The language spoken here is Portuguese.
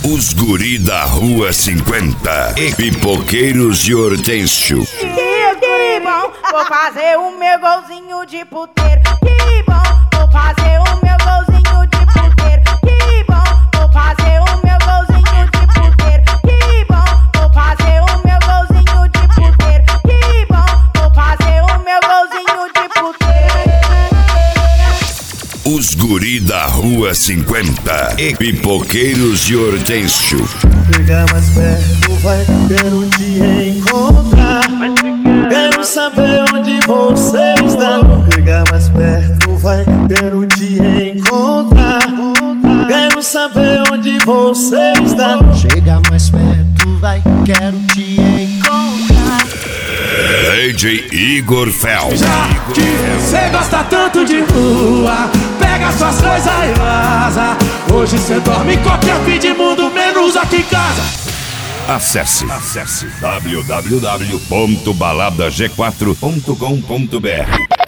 Os guri da Rua 50 e Pipoqueiros de Hortêncio. Que bom, vou fazer o meu golzinho de puteiro. Que bom, vou fazer o meu golzinho de puteiro. Que bom, vou fazer o meu golzinho de puteiro. Que bom, vou fazer o meu golzinho de puteiro. Que bom, vou fazer o meu golzinho de puteiro. Os guri da Rua 50 e Pipoqueiros de Hortêncio. Chega mais perto, vai, quero te encontrar. Quero saber onde você está. Chega mais perto, vai, quero te encontrar. Quero saber onde você está. Chega mais perto, vai, quero te encontrar. DJ Igor Fel. Já que cê gosta tanto de rua, pega suas coisas e vaza. Hoje cê dorme em qualquer fim de mundo, menos aqui em casa. Acesse www.baladag4.com.br